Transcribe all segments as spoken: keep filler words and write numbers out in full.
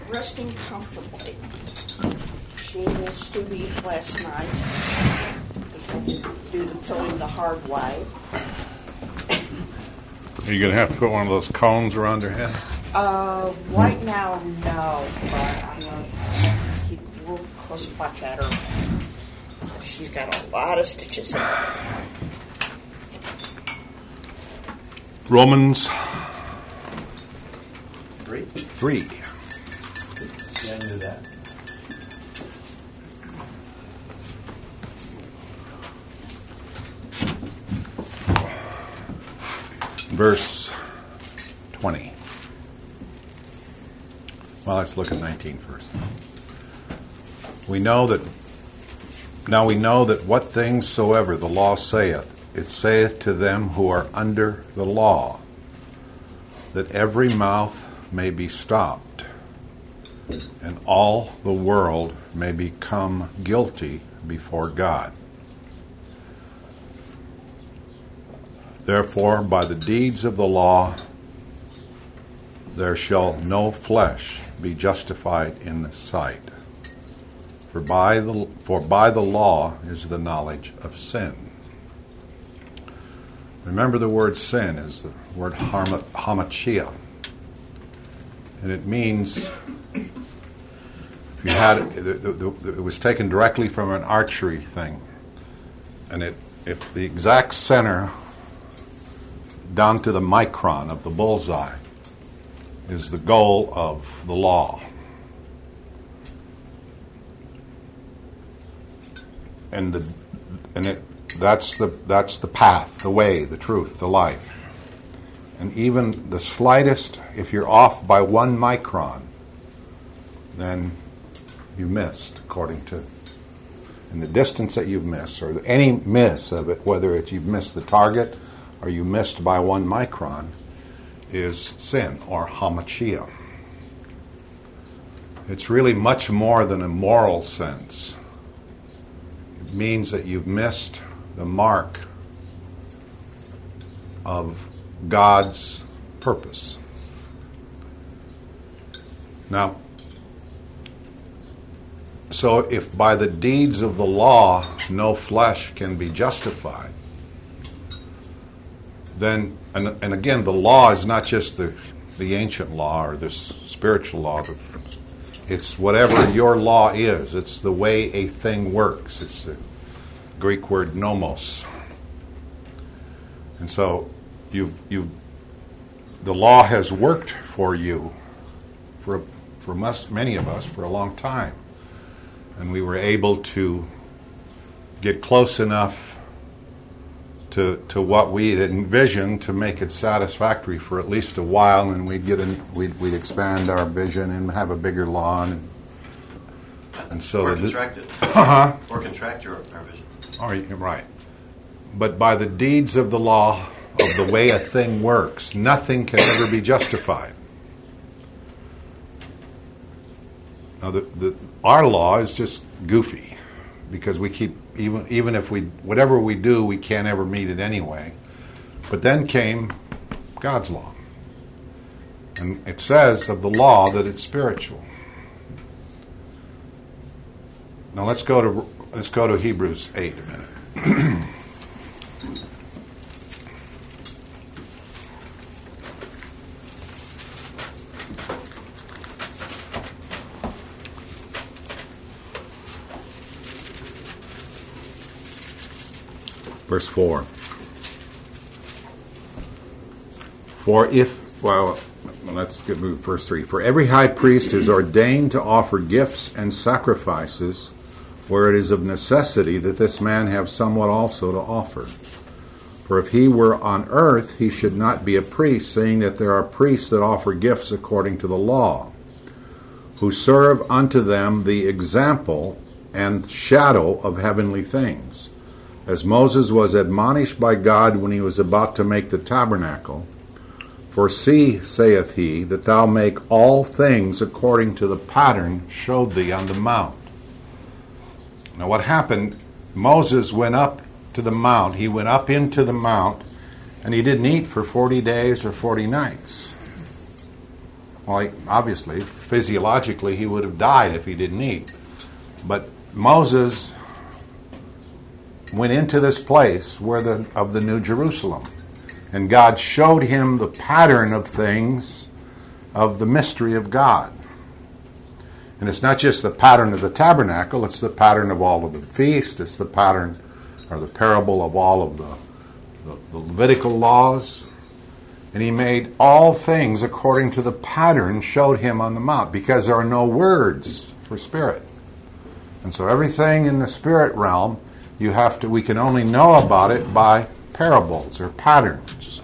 resting comfortably. She ate stew beef last night. I didn't do the pilling the hard way. Are you going to have to put one of those cones around her head? Uh, right now, no, but I'm going to keep a real close watch at her. She's got a lot of stitches in her. Romans Three? three. Yeah, I knew that. Verse twenty. Well, let's look at nineteen first. We know that, now we know that what things soever the law saith, it saith to them who are under the law, that every mouth may be stopped, and all the world may become guilty before God. Therefore, by the deeds of the law, there shall no flesh be justified in the sight. For by the, for by the law is the knowledge of sin. Remember, the word sin is the word hamachia. And it means, if you had it, it, it, it was taken directly from an archery thing. And it, if the exact center, down to the micron of the bullseye, is the goal of the law. And the and it that's the that's the path, the way, the truth, the life. And even the slightest, if you're off by one micron, then you missed, according to, and the distance that you've missed, or any miss of it, whether it's you've missed the target or you missed by one micron, is sin, or hamachia. It's really much more than a moral sense. It means that you've missed the mark of God's purpose. Now, so if by the deeds of the law no flesh can be justified, then, and, and again, the law is not just the, the ancient law or this spiritual law, but it's whatever your law is. It's the way a thing works. It's the Greek word nomos. And so you've, you've, the law has worked for you, for, for most, many of us, for a long time. And we were able to get close enough to to what we had envisioned to make it satisfactory for at least a while, and we'd get in, we'd we'd expand our vision and have a bigger lawn, and, and so or that contract it, uh-huh. or contract your our vision. Oh, you're right. But by the deeds of the law, of the way a thing works, nothing can ever be justified. Now, the, the our law is just goofy, because we keep, even even if we, whatever we do, we can't ever meet it anyway. But then came God's law. And it says of the law that it's spiritual. Now let's go to let's go to Hebrews eight a minute. Verse four. For if, well, let's get moved. Verse three. For every high priest is ordained to offer gifts and sacrifices, where it is of necessity that this man have somewhat also to offer. For if he were on earth, he should not be a priest, saying that there are priests that offer gifts according to the law, who serve unto them the example and shadow of heavenly things. As Moses was admonished by God when he was about to make the tabernacle, for see, saith he, that thou make all things according to the pattern showed thee on the mount. Now what happened, Moses went up to the mount, he went up into the mount, and he didn't eat for forty days or forty nights. Well, he, obviously, physiologically, he would have died if he didn't eat. But Moses went into this place where the of the New Jerusalem, and God showed him the pattern of things, of the mystery of God. And it's not just the pattern of the tabernacle, it's the pattern of all of the feasts, it's the pattern or the parable of all of the, the, the Levitical laws. And he made all things according to the pattern showed him on the mount, because there are no words for spirit. And so everything in the spirit realm, you have to, we can only know about it by parables or patterns.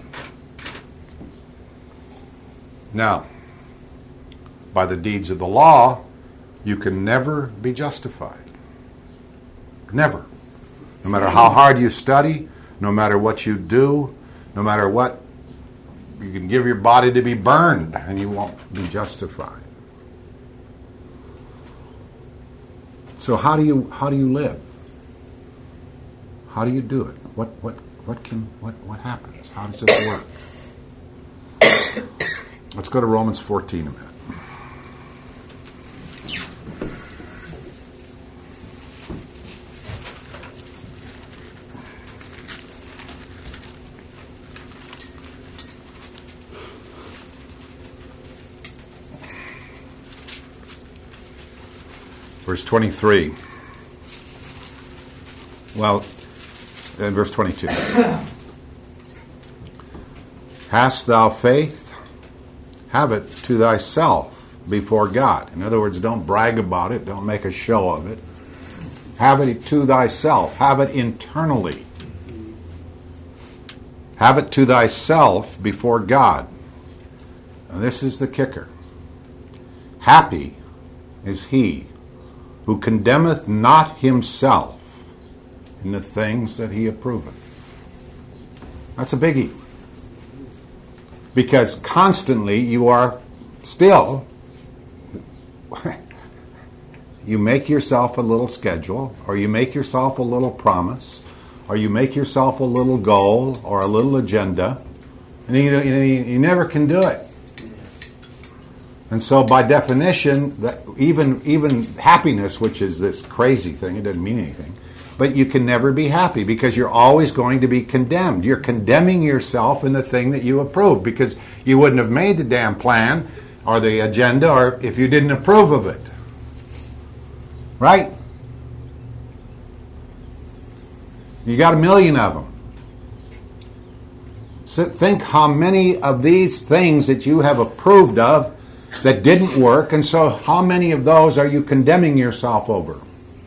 Now, by the deeds of the law, you can never be justified. Never. No matter how hard you study, no matter what you do, no matter what, you can give your body to be burned and you won't be justified. So how do you how do you live? How do you do it? What what what can what what happens? How does this work? Let's go to Romans fourteen a minute. Verse twenty-three. Well, in verse twenty-two. Hast thou faith? Have it to thyself before God. In other words, don't brag about it. Don't make a show of it. Have it to thyself. Have it internally. Have it to thyself before God. And this is the kicker. Happy is he who condemneth not himself in the things that he approveth. That's a biggie. Because constantly you are still, you make yourself a little schedule, or you make yourself a little promise, or you make yourself a little goal, or a little agenda, and you, you, you never can do it. And so by definition, that even even happiness, which is this crazy thing, it doesn't mean anything, but you can never be happy because you're always going to be condemned. You're condemning yourself in the thing that you approve, because you wouldn't have made the damn plan or the agenda or if you didn't approve of it. Right? You got a million of them. So think how many of these things that you have approved of that didn't work, and so how many of those are you condemning yourself over?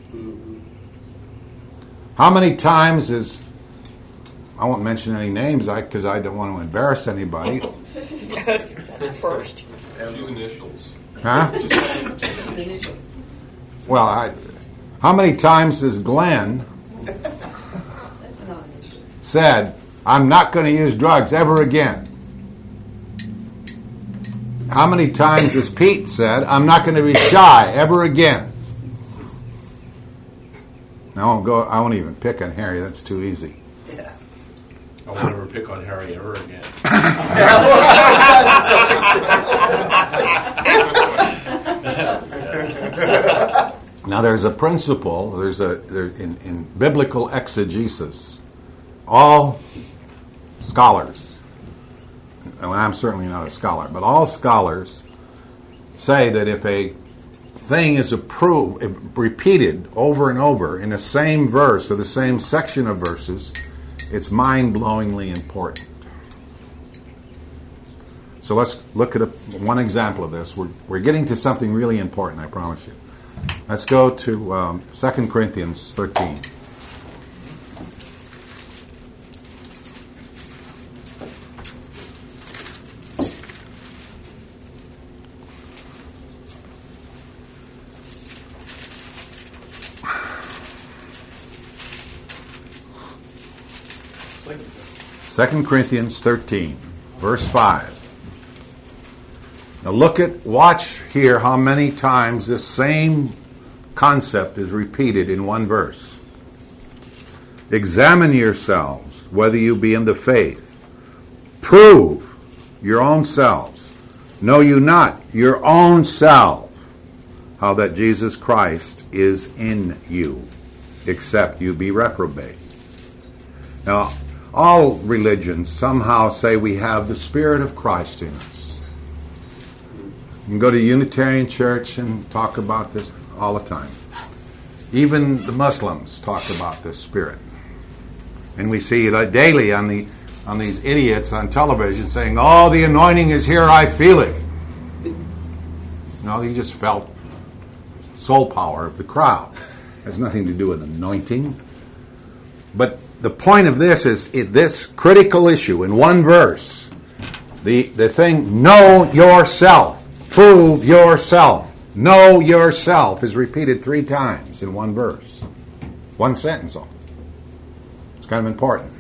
How many times is, I won't mention any names because I, I don't want to embarrass anybody. That's first. Use initials. Huh? The initials. Well, I, how many times has Glenn That's not an issue. said, I'm not going to use drugs ever again? How many times has Pete said, I'm not going to be shy ever again? I won't go. I won't even pick on Harry. That's too easy. Yeah. I won't ever pick on Harry ever again. Now, there's a principle. There's a there, in, in biblical exegesis. All scholars, and I'm certainly not a scholar, but all scholars say that if a thing is approved, repeated over and over in the same verse or the same section of verses, it's mind-blowingly important. So let's look at a, one example of this. We're, we're getting to something really important, I promise you. Let's go to um, Second Corinthians thirteen. Second Corinthians thirteen, verse five. Now look at, watch here how many times this same concept is repeated in one verse. Examine yourselves whether you be in the faith. Prove your own selves. Know you not your own self, how that Jesus Christ is in you, except you be reprobate. Now, all religions somehow say we have the Spirit of Christ in us. You can go to Unitarian Church and talk about this all the time. Even the Muslims talk about this Spirit. And we see it daily on the on these idiots on television saying, "Oh, the anointing is here, I feel it." No, you just felt soul power of the crowd. It has nothing to do with anointing. But the point of this is it, this critical issue in one verse. The, the thing, know yourself. Prove yourself. Know yourself is repeated three times in one verse. One sentence only. It's kind of important.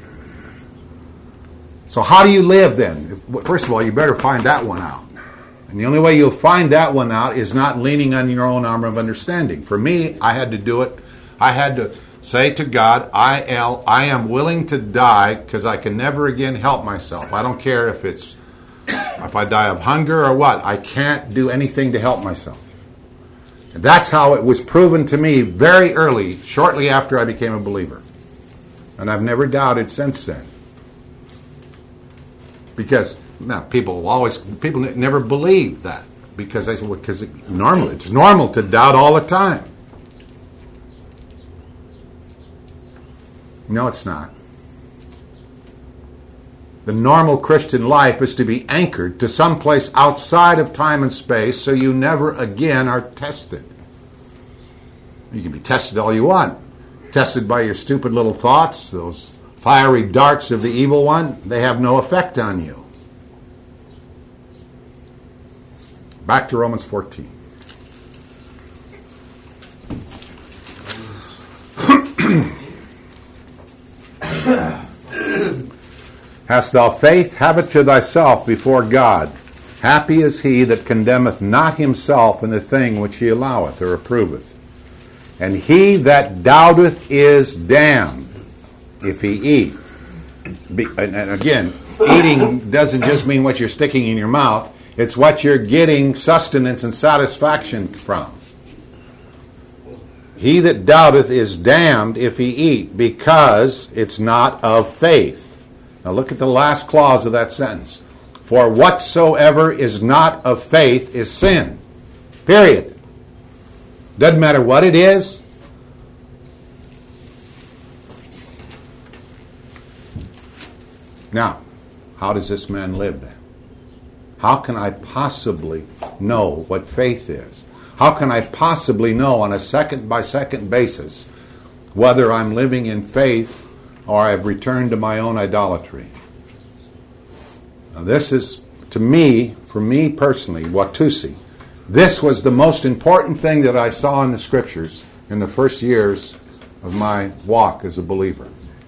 So how do you live then? First of all, you better find that one out. And the only way you'll find that one out is not leaning on your own armor of understanding. For me, I had to do it. I had to say to God, I am, I am willing to die because I can never again help myself. I don't care if it's if I die of hunger or what. I can't do anything to help myself. And that's how it was proven to me very early, shortly after I became a believer. And I've never doubted since then. Because now people always people never believe that because they say well, because it, normal it's normal to doubt all the time. No, it's not. The normal Christian life is to be anchored to some place outside of time and space so you never again are tested. You can be tested all you want. Tested by your stupid little thoughts, those fiery darts of the evil one, they have no effect on you. Back to Romans fourteen. Hast thou faith? Have it to thyself before God. Happy is he that condemneth not himself in the thing which he alloweth or approveth. And he that doubteth is damned if he eat. Be, and, and again, eating doesn't just mean what you're sticking in your mouth. It's what you're getting sustenance and satisfaction from. He that doubteth is damned if he eat, because it's not of faith. Now look at the last clause of that sentence. For whatsoever is not of faith is sin. Period. Doesn't matter what it is. Now, how does this man live then? How can I possibly know what faith is? How can I possibly know on a second-by-second basis whether I'm living in faith or I've returned to my own idolatry? Now this is, to me, for me personally, Watusi, this was the most important thing that I saw in the Scriptures in the first years of my walk as a believer.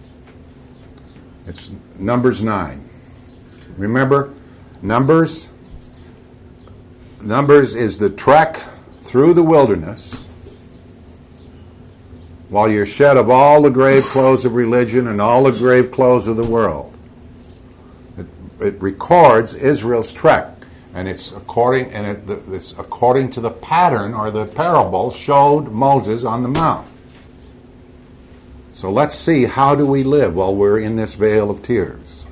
It's Numbers nine. Remember, Numbers, Numbers is the trek through the wilderness while you're shed of all the grave clothes of religion and all the grave clothes of the world. It, it records Israel's trek, and it's according and it, it's according to the pattern or the parable showed Moses on the mount. So let's see, how do we live while we're in this vale of tears?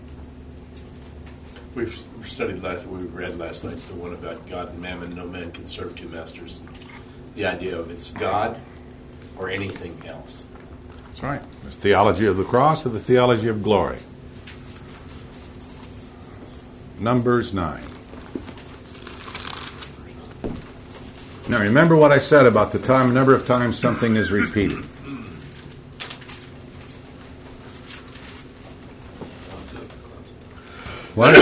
We've studied last, we read last night the one about God and mammon. No man can serve two masters. The idea of it's God or anything else. That's right. The theology of the cross or the theology of glory. Numbers nine. Now remember what I said about the time, number of times something is repeated. What?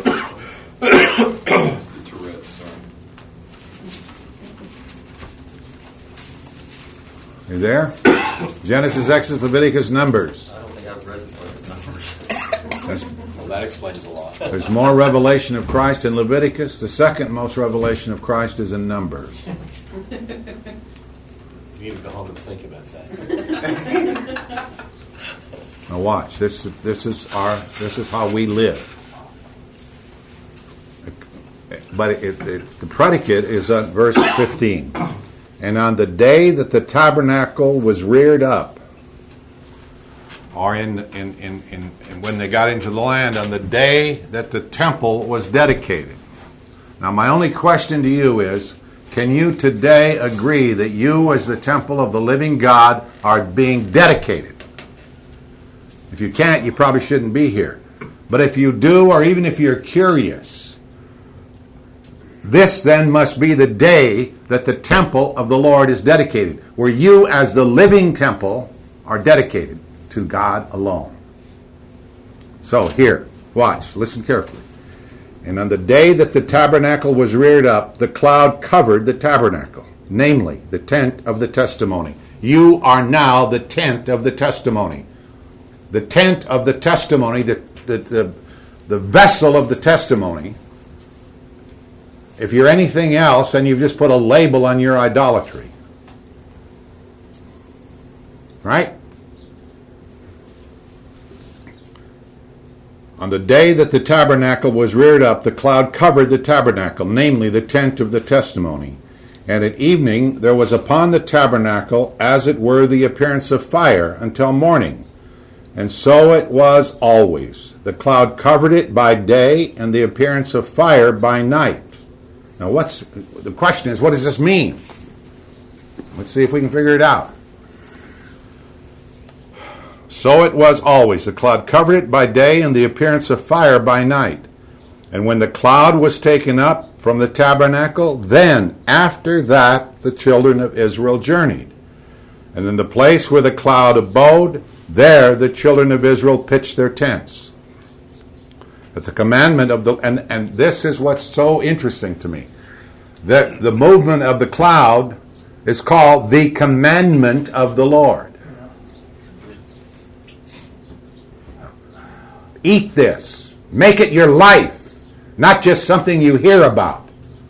You there? Genesis, Exodus, Leviticus, Numbers. I don't think I've read the Numbers. Well, that explains a lot. There's more revelation of Christ in Leviticus. The second most revelation of Christ is in Numbers. You need to go home and think about that. Now watch. This this is our this is how we live. but it, it, the predicate is on verse fifteen. And on the day that the tabernacle was reared up, or in, in, in, in, in when they got into the land, on the day that the temple was dedicated. Now, my only question to you is, can you today agree that you, as the temple of the living God, are being dedicated? If you can't, you probably shouldn't be here. But if you do, or even if you're curious, this then must be the day that the temple of the Lord is dedicated, where you, as the living temple, are dedicated to God alone. So here, watch, listen carefully. And on the day that the tabernacle was reared up, the cloud covered the tabernacle, namely the tent of the testimony. You are now the tent of the testimony. The tent of the testimony, the, the, the, the vessel of the testimony. If you're anything else, then you've just put a label on your idolatry. Right? On the day that the tabernacle was reared up, the cloud covered the tabernacle, namely the tent of the testimony. And at evening there was upon the tabernacle, as it were, the appearance of fire until morning. And so it was always. The cloud covered it by day, and the appearance of fire by night. Now, what's the question is, what does this mean? Let's see if we can figure it out. So it was always. The cloud covered it by day, and the appearance of fire by night. And when the cloud was taken up from the tabernacle, then after that the children of Israel journeyed. And in the place where the cloud abode, there the children of Israel pitched their tents. But the commandment of the, and, and this is what's so interesting to me, that the movement of the cloud is called the commandment of the Lord. Eat this. Make it your life, not just something you hear about.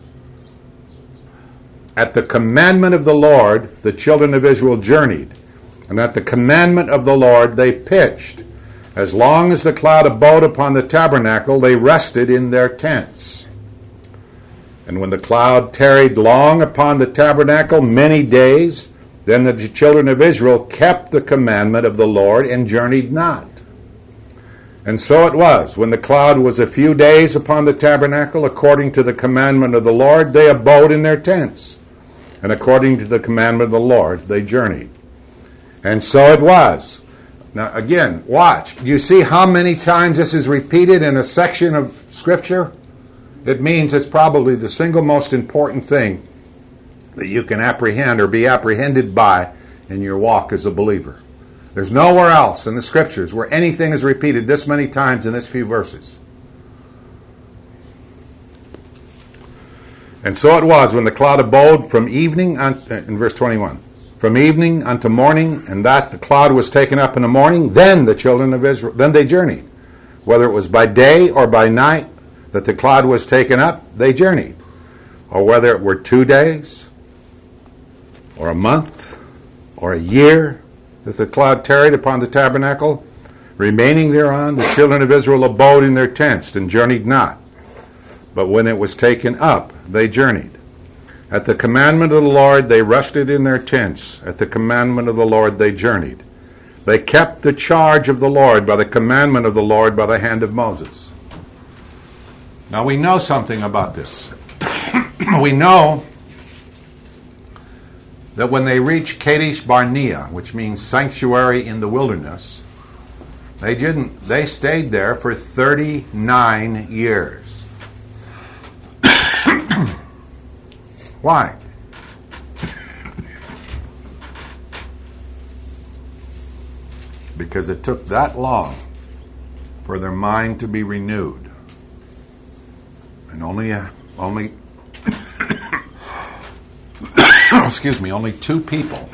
At the commandment of the Lord, the children of Israel journeyed, and at the commandment of the Lord they pitched. As long as the cloud abode upon the tabernacle, they rested in their tents. And when the cloud tarried long upon the tabernacle, many days, then the children of Israel kept the commandment of the Lord and journeyed not. And so it was, when the cloud was a few days upon the tabernacle, according to the commandment of the Lord, they abode in their tents. And according to the commandment of the Lord, they journeyed. And so it was. Now again, watch. Do you see how many times this is repeated in a section of Scripture? It means it's probably the single most important thing that you can apprehend or be apprehended by in your walk as a believer. There's nowhere else in the Scriptures where anything is repeated this many times in this few verses. And so it was when the cloud abode from evening, unto, in verse twenty-one, from evening unto morning, and that the cloud was taken up in the morning, then the children of Israel, then they journeyed. Whether it was by day or by night that the cloud was taken up, they journeyed. Or whether it were two days, or a month, or a year, that the cloud tarried upon the tabernacle, remaining thereon, the children of Israel abode in their tents and journeyed not. But when it was taken up, they journeyed. At the commandment of the Lord, they rested in their tents. At the commandment of the Lord, they journeyed. They kept the charge of the Lord by the commandment of the Lord by the hand of Moses. Now we know something about this. We know that when they reached Kadesh Barnea, which means sanctuary in the wilderness, they didn't. They stayed there for thirty-nine years. Why? Because it took that long for their mind to be renewed, and only uh, only. excuse me, only two people.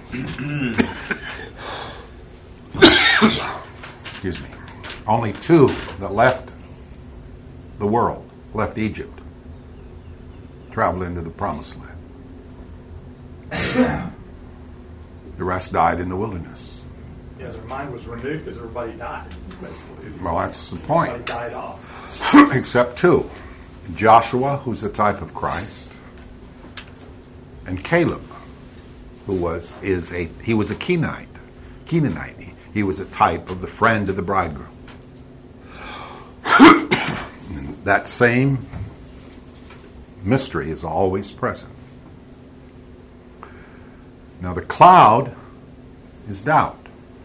excuse me. Only two that left the world, left Egypt, traveled into the promised land. The rest died in the wilderness. Yeah, their mind was renewed because everybody died, basically. Well, that's the point. Everybody died off. Except two. Joshua, who's a type of Christ, and Caleb, who was is a he was a Kenite, Canaanite. He was a type of the friend of the bridegroom. And that same mystery is always present. Now the cloud is doubt.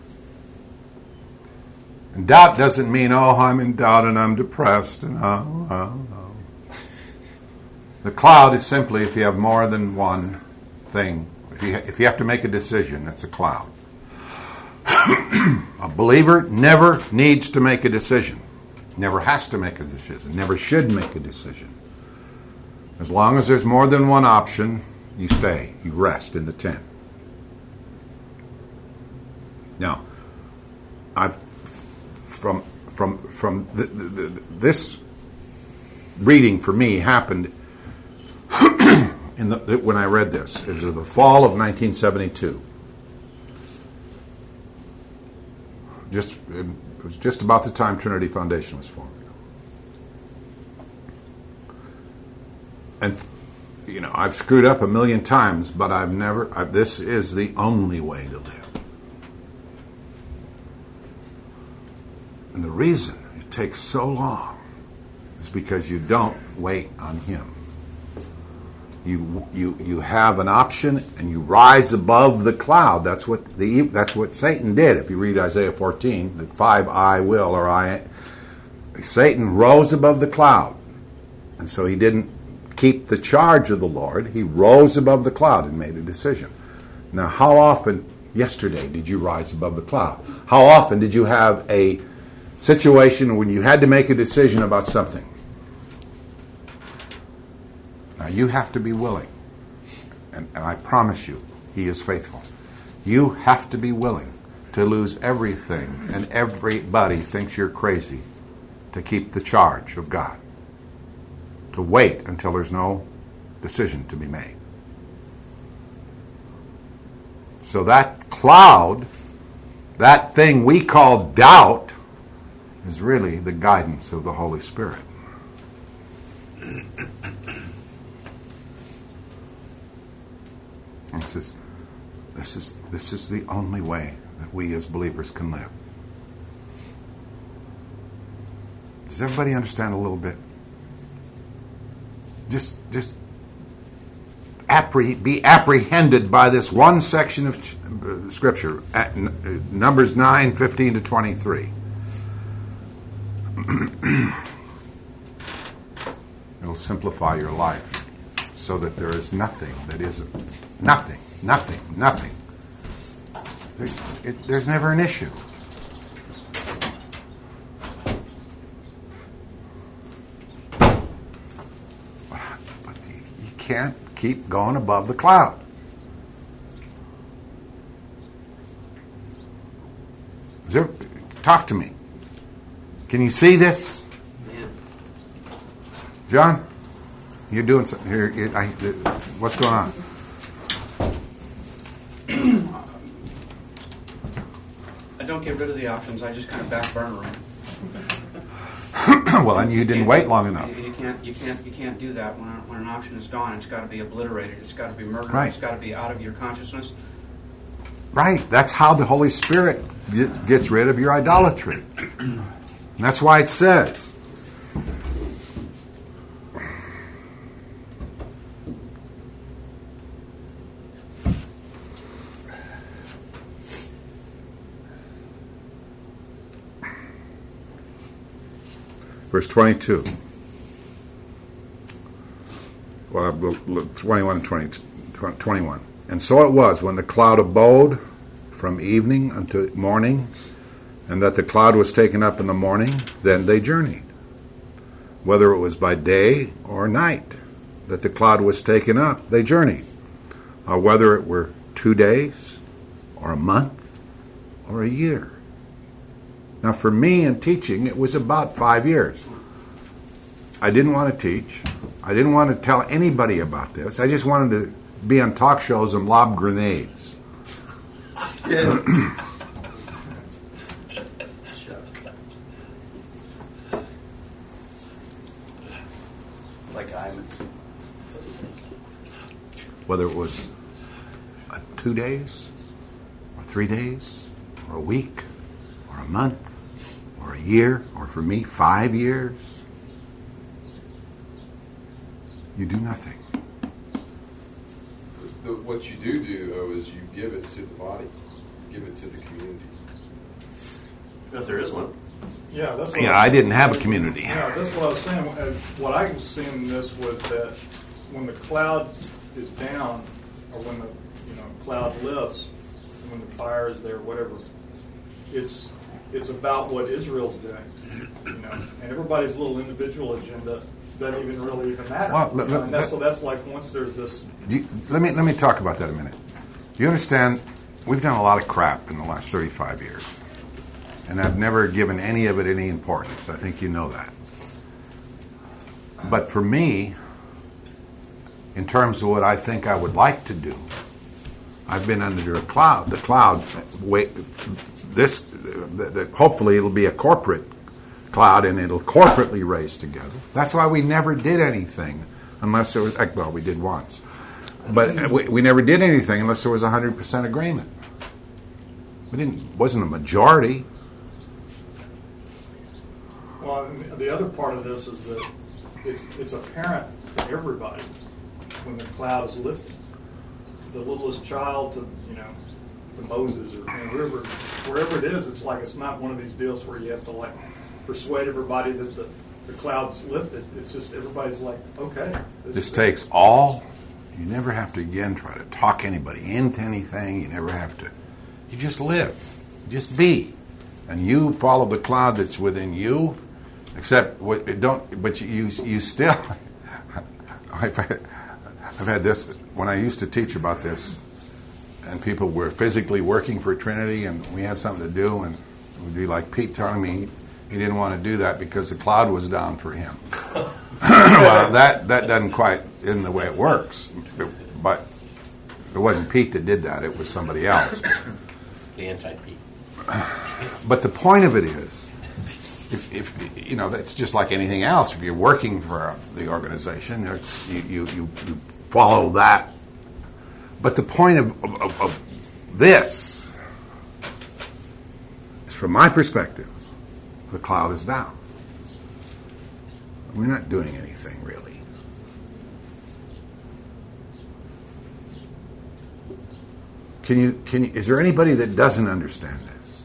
And doubt doesn't mean, oh, I'm in doubt and I'm depressed and oh, oh, oh. The cloud is simply if you have more than one thing. If you, if you have to make a decision, that's a cloud. A believer never needs to make a decision. Never has to make a decision. Never should make a decision. As long as there's more than one option, you stay. You rest in the tent. Now, I've from from from the, the, the, this reading for me happened in the, the, when I read this. It was the fall of nineteen seventy-two. Just it was just about the time Trinity Foundation was formed. And you know, I've screwed up a million times, but I've never. I, this is the only way to live. And the reason it takes so long is because you don't wait on Him. You you you have an option, and you rise above the cloud. That's what the that's what Satan did. If you read Isaiah fourteen, the five I will or I, Satan rose above the cloud, and so he didn't keep the charge of the Lord. He rose above the cloud and made a decision. Now, how often yesterday did you rise above the cloud? How often did you have a situation when you had to make a decision about something? Now, you have to be willing. And, and I promise you, He is faithful. You have to be willing to lose everything, and everybody thinks you're crazy, to keep the charge of God. To wait until there's no decision to be made. So that cloud, that thing we call doubt, is really the guidance of the Holy Spirit. This is, this is, this is the only way that we as believers can live. Does everybody understand a little bit? Just, just appre- be apprehended by this one section of ch- uh, Scripture, at n- Numbers nine, fifteen to twenty-three. It'll simplify your life so that there is nothing that isn't. Nothing, nothing, nothing. There's, it, there's never an issue. But you, you can't keep going above the cloud. Is there, talk to me. Can you see this? Yeah. John, you're doing something here. You, I, what's going on? I don't get rid of the options. I just kind of back burner them. Well, and you didn't wait long enough. You, you can't. You can't. You can't do that when, a, when an option is gone. It's got to be obliterated. It's got to be murdered. Right. It's got to be out of your consciousness. Right. That's how the Holy Spirit get, gets rid of your idolatry. And that's why it says, verse twenty-two. Well, twenty-one and twenty, twenty-one. And so it was, when the cloud abode from evening unto morning, and that the cloud was taken up in the morning, then they journeyed. Whether it was by day or night that the cloud was taken up, they journeyed. Or whether it were two days, or a month, or a year. Now, for me in teaching, it was about five years. I didn't want to teach. I didn't want to tell anybody about this. I just wanted to be on talk shows and lob grenades. whether it was uh, two days, or three days, or a week, or a month, or a year, or for me, five years. You do nothing. The, what you do do, though, is you give it to the body, give it to the community. If there is one. Yeah, that's what Yeah, I I was- didn't have a community. Yeah, that's what I was saying. Uh, What I was seeing in this was that when the cloud is down, or when the you know cloud lifts, when the fire is there, whatever, it's it's about what Israel's doing, you know, and everybody's little individual agenda doesn't even really even matter. Well, You let- know, let- and that's, let- so that's like once there's this. Do you, let me let me talk about that a minute. You understand? We've done a lot of crap in the last thirty-five years, and I've never given any of it any importance. I think you know that. But for me, in terms of what I think I would like to do, I've been under a cloud. The cloud, wait, this, that that hopefully it'll be a corporate cloud and it'll corporately raise together. That's why we never did anything unless there was, well, we did once. But we, we never did anything unless there was one hundred percent agreement. We didn't, wasn't a majority. Well, and the other part of this is that it's it's apparent to everybody when the cloud is lifted. The littlest child to you know to Moses or you know, wherever wherever it is, it's like it's not one of these deals where you have to like persuade everybody that the, the cloud's lifted. It's just everybody's like, okay. This takes all, you never have to again try to talk anybody into anything. You never have to, you just live, just be. And you follow the cloud that's within you, except what it don't, but you, you still, I've had, I've had this, when I used to teach about this, and people were physically working for Trinity, and we had something to do, and it would be like Pete telling me he didn't want to do that because the cloud was down for him. Well, that, that doesn't quite, isn't the way it works. But it wasn't Pete that did that, it was somebody else. The anti-Pete. But the point of it is, if, if you know, that's just like anything else. If you're working for the organization, you you, you, you follow that. But the point of, of, of this is, from my perspective, the cloud is down. We're not doing anything really. Can you? Can you? Is there anybody that doesn't understand this?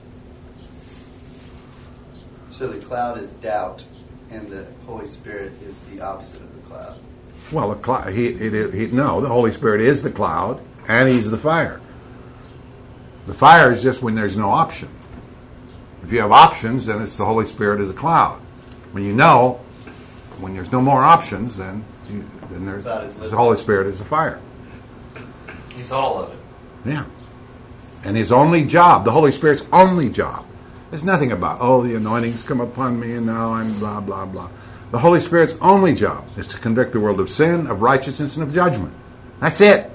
So the cloud is doubt, and the Holy Spirit is the opposite of the cloud. Well, the cloud. He, he, he, no, the Holy Spirit is the cloud, and He's the fire. The fire is just when there's no option. If you have options, then it's the Holy Spirit is a cloud. When you know, when there's no more options, then you, then there's Cloud is the living. Holy Spirit is the fire. He's all of it. Yeah. And His only job, the Holy Spirit's only job, there's nothing about, oh, the anointing's come upon me and now I'm blah, blah, blah. The Holy Spirit's only job is to convict the world of sin, of righteousness, and of judgment. That's it.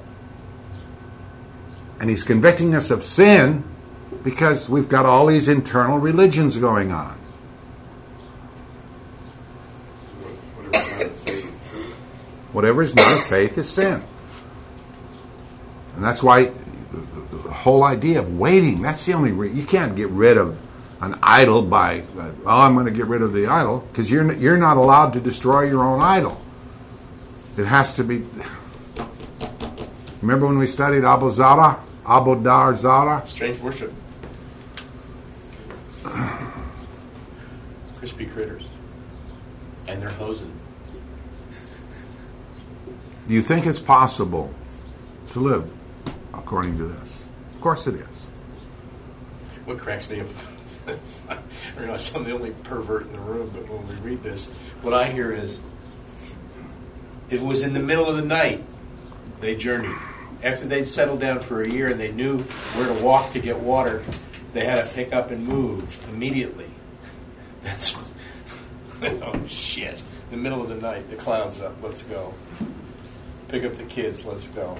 And He's convicting us of sin because we've got all these internal religions going on. Whatever is not of faith is true. Whatever is not of faith is sin. And that's why the, the, the whole idea of waiting, that's the only reason. You can't get rid of an idol by, uh, oh, I'm going to get rid of the idol, because you're, you're not allowed to destroy your own idol. It has to be. Remember when we studied Abu Zara? Abu Dar Zara? Strange worship. Crispy critters. And they're hosing. Do you think it's possible to live according to this? Of course it is. What cracks me up, I realize I'm the only pervert in the room, but when we read this, what I hear is, it was in the middle of the night they journeyed. After they'd settled down for a year and they knew where to walk to get water, they had to pick up and move immediately. That's, oh shit. In the middle of the night, the cloud's up, let's go. Pick up the kids, let's go.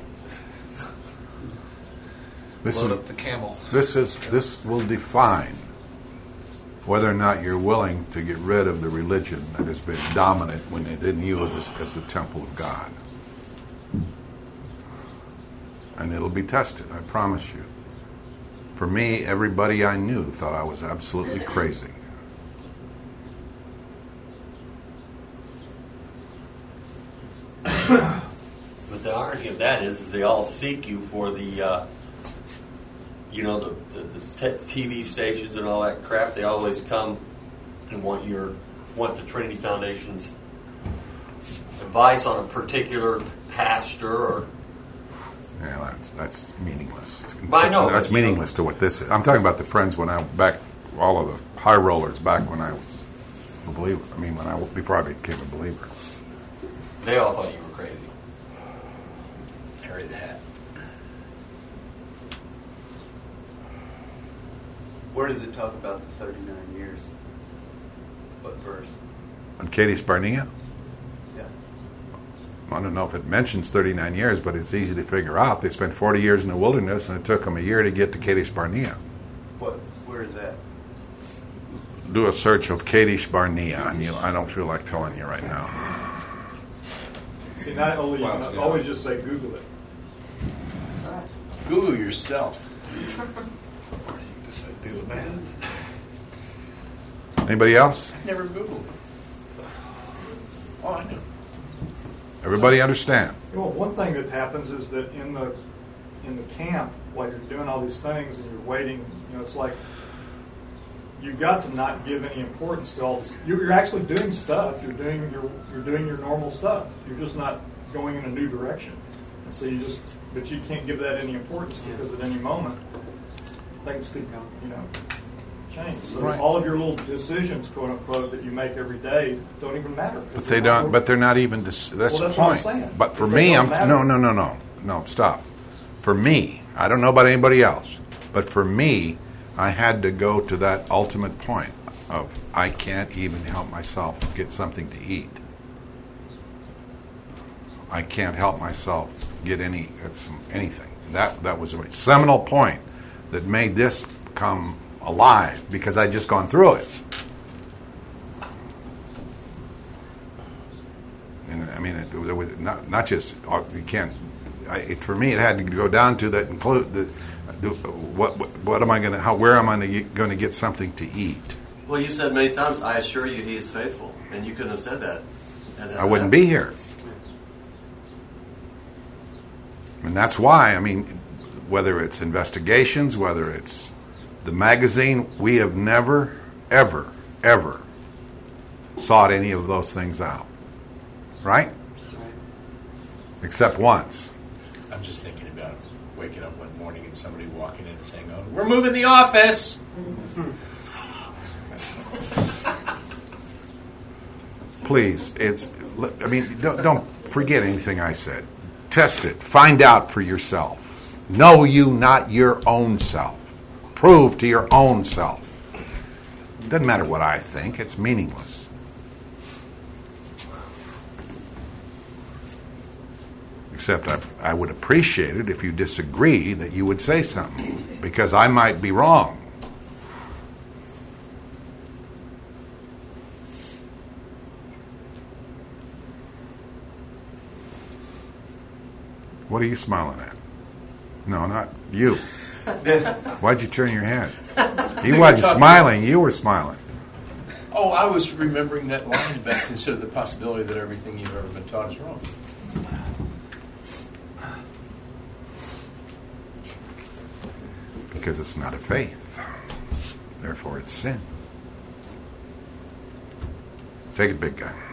This Load is, up the camel. this is this will define whether or not you're willing to get rid of the religion that has been dominant when it didn't you as, as the temple of God. and it'll be tested, I promise you. For me, everybody I knew thought I was absolutely crazy. But the irony of that is, is they all seek you for the, uh, you know, the, the, the T V stations and all that crap. They always come and want your, want the Trinity Foundation's advice on a particular pastor or. Yeah, that's that's meaningless. I know. That's meaningless to what this is. I'm talking about the friends when I back, all of the high rollers back when I was a believer. I mean, when I before I became a believer. They all thought you were crazy. Carry the hat. Where does it talk about the thirty-nine years? What verse? On Kadesh Barnea? Yeah. I don't know if it mentions thirty-nine years, but it's easy to figure out. They spent forty years in the wilderness, and it took them a year to get to Kadesh Barnea. What? Where is that? Do a search of Kadesh Barnea, and you, I don't feel like telling you right now. See, not only, Wow, not yeah. always just say Google it. Google yourself. Just like do the math. Anybody else? Never Googled. Oh, I know. Everybody understand? Well, one thing that happens is that in the in the camp, while you're doing all these things and you're waiting, you know, it's like you've got to not give any importance to all this. You're, you're actually doing stuff. You're doing your you're doing your normal stuff. You're just not going in a new direction. And so you just, but you can't give that any importance because at any moment things could, you know, change. So Right. all of your little decisions, quote unquote, that you make every day don't even matter. But they don't. But they're not even. Dis- that's Well, the that's what I'm point. saying. But for If they me, don't I'm matter- no, no, no, no, no. Stop. For me, I don't know about anybody else, but for me, I had to go to that ultimate point of I can't even help myself get something to eat. I can't help myself get any some, anything. That that was a seminal point that made this come alive because I just gone through it. And I mean, it, it was not not just uh, you can't. I, it, for me, it had to go down to that include the do, what, what what am I going to how where am I going to get something to eat? Well, you said many times, I assure you he is faithful. And you couldn't have said that. had that I wouldn't happened. be here. And that's why, I mean, whether it's investigations, whether it's the magazine, we have never, ever, ever sought any of those things out. Right? Except once. I'm just thinking about waking up one morning and somebody walking in and saying, "Oh, we're moving the office." Please, it's. I mean, don't, don't forget anything I said. Test it. Find out for yourself. Know you, not your own self. Prove to your own self. Doesn't matter what I think. It's meaningless. Except I, I would appreciate it if you disagree that you would say something, because I might be wrong. What are you smiling at? No, not you. Why'd you turn your head? He wasn't smiling. You were smiling. Oh, I was remembering that line about consider the possibility that everything you've ever been taught is wrong. Because it's not a faith. Therefore, it's sin. Take it, big guy.